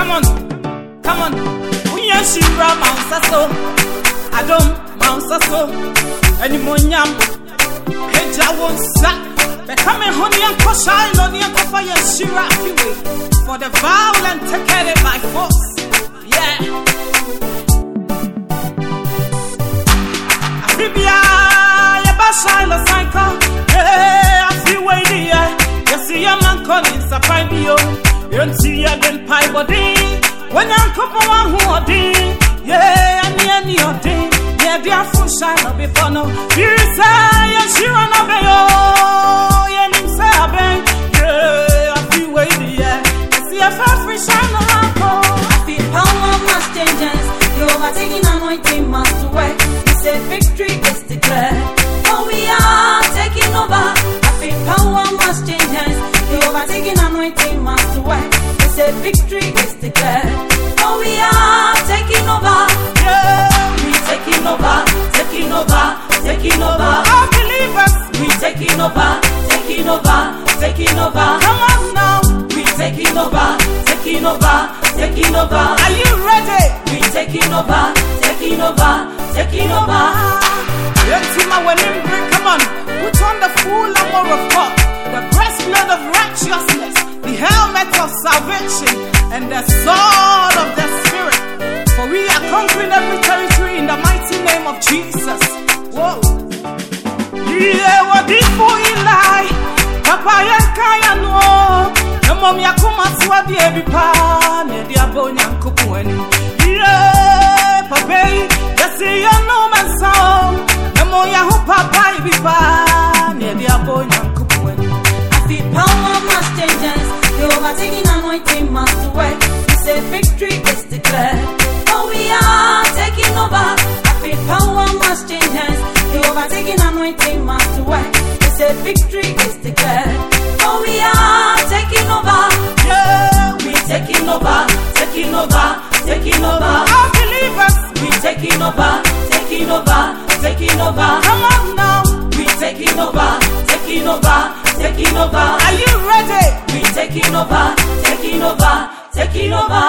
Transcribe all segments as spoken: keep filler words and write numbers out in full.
Come on, come on. Unya shira mansaso, Adam mansaso, Animonyam, Heja won't sack. Becoming honey and koshai, no near fire shira freeway. For the violent take it by force. Yeah. Afibia, Yabashai la Sanka, yeah, I feel way there. You see a man calling Sapibio. You see again pie body. When I'm couple one who are dead, yeah, and the any of day, yeah, they are full shine of before no. You say, and she run away, oh, yeah, and say, I bang, yeah, I feel way there. You see a fair free shine of I feel power must change hands. You overtaking anointing must work. You say victory is declared. Oh, we are taking over. I feel power must change hands. You overtaking anointing must work. You say victory is declared. Oh, we are taking over. Yeah, we taking over, taking over, taking over. Our believers, we taking over, taking over, taking over. Come on now, we taking over, taking over, taking over. Are you ready? We taking over, taking over, taking over. Come on, put on the full armor of God, the breastplate of righteousness, the helmet of salvation, and the sword of the Spirit. For we are conquering every territory in the mighty name of Jesus. Whoa. Yeah, what did for Eli? Papa Yankaya no. The mom Yakuma Swadi every pan, and the Aboyan Kupuani. Yeah, Papa, yes, you know my song. The more Yahu Papa be pan, and the Aboyan Kupuani. I feel power must change hands. The overtaking anointing must work. You say victory is declared. Oh, we are taking over. I feel power must change hands. The overtaking anointing must work. You say victory is declared. Oh, we are taking over. Yeah, we taking over, taking over, taking over. Our believers, we taking over, taking over, taking over. Come on now, we taking over, taking over, taking over. Are you ready? We taking over, taking over, taking over.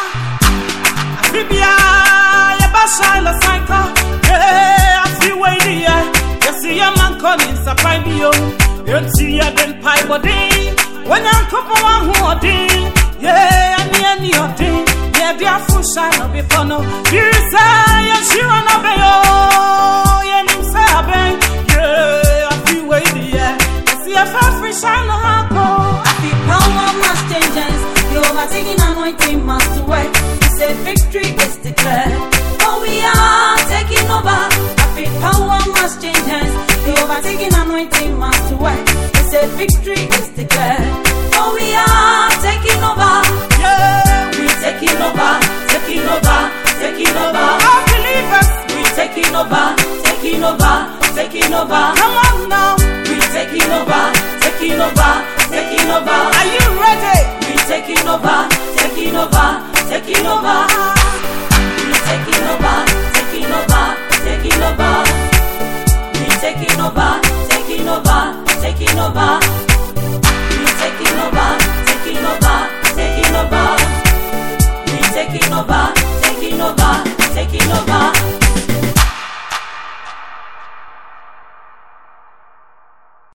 Afibia, Yabashai la Sanka, yeah, I feel way there. You see a man calling Sapibio. You see again pie body. When I'm couple one who are dead, yeah, and the any of day, yeah, they are full shine of before no. You say, and she run away, oh, yeah, and say, I bang, yeah, I feel way there. You see a fair free shine of I feel power must change hands. The overtaking anointing must work. You say victory is declared. Oh, we are taking over. I feel power must change hands. The overtaking anointing must work. You say victory is declared. Oh, we are taking over. Yeah, we taking over, taking over, taking over. Our believers, we taking over, taking over, taking over. Come on now, we taking over, taking over, taking over. Are you ready? We taking over, taking over, taking over.